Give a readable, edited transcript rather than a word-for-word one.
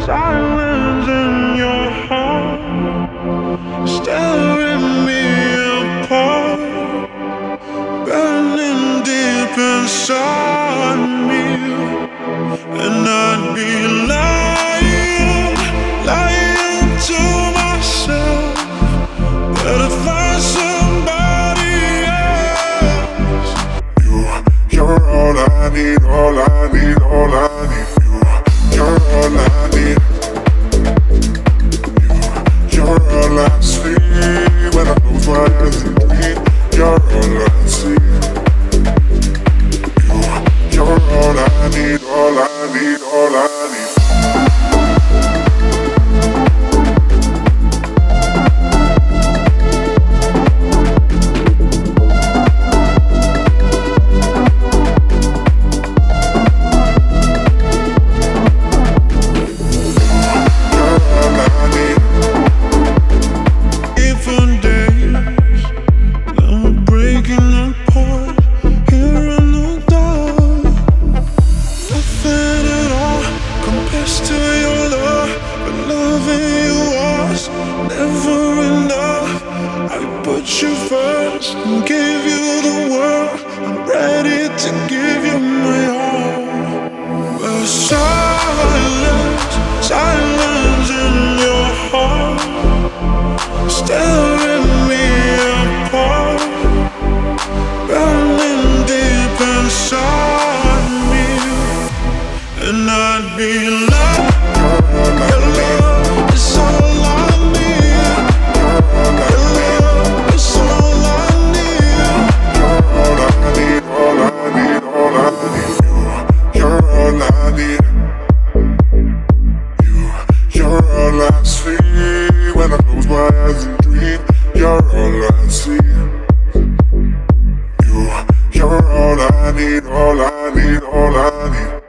Silence in your heart, staring me apart, burning deep inside me. And I'd be lying, lying to myself that I'd find somebody else. You're all I need, all I need, all I need. You're all I need. You're all I see when I close my eyes and dream. You're all I see. You're all I need, all I need, all I need. Never enough. I put you first and gave you the world. I'm ready to give you my all. But silence, silence in your heart, staring me apart, burning deep inside me. And I'd be lying. Your love is all I need. Your love is all I need. You're all I need, all I need, all I need. You're all I need. You're all I see when I close my eyes and dream. You're all I see. You're all I need, all I need, all I need.